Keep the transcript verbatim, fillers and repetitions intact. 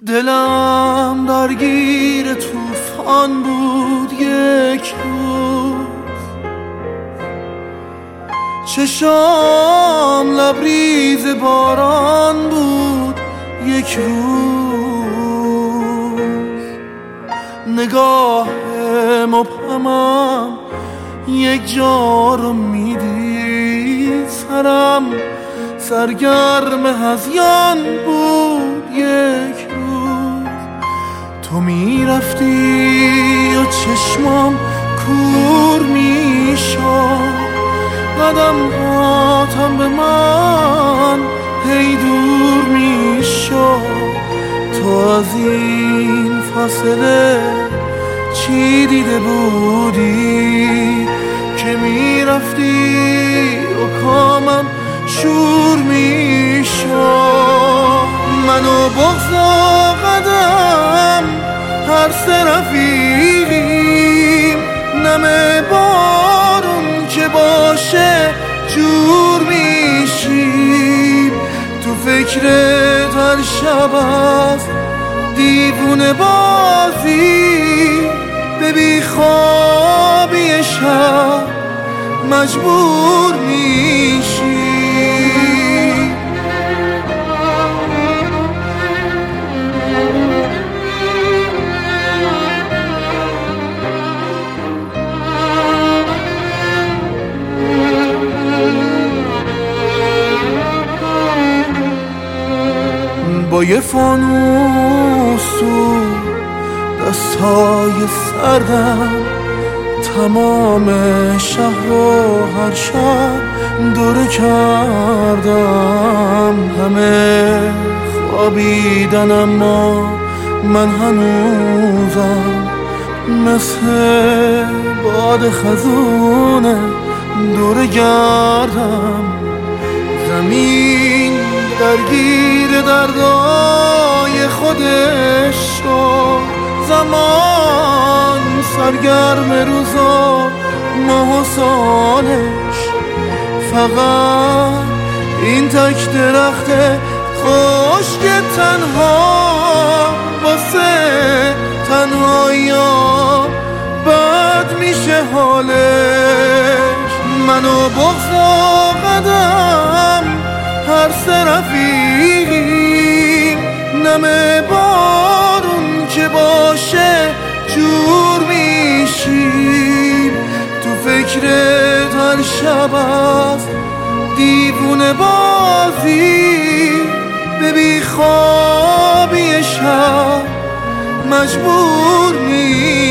دلم درگیر طوفان بود یک روز، چشام لبریز باران بود یک روز، نگاه مبهمم یک جا رو میدید، سرم سرگرم هذیان بود یک روز. تو میرفتی و چشمام کور میشد، قدم هاتم به من هی دور میشد. تو از این فاصله چی دیده بودی که میرفتی و کامم شور میشد؟ منو بغض و قدم هر سه رفیقیم، نم بارون که باشه جور میشیم. تو فکرت هر شب است دیوونه بازی، به بی خوابی شب مجبور میشی. با یه فانوس تو دستای سردم، تمام شهر رو هر شب دوره کردم. همه خوابیدن اما من هنوزم مثل باد خزونه دوره گردم. زمین درگیر دردای خودش شد، زمان سرگرم روزا ماه و سالش. فقط این تک درخت خشک تنها واسه تنهایی ها بد میشه حالش. منو بغض و قدم هر سه رفیقیم، نم بارون که باشه جور میشیم. تو فکرت هر شب است دیوونه بازی، به بی خوابی شب مجبور میشیم.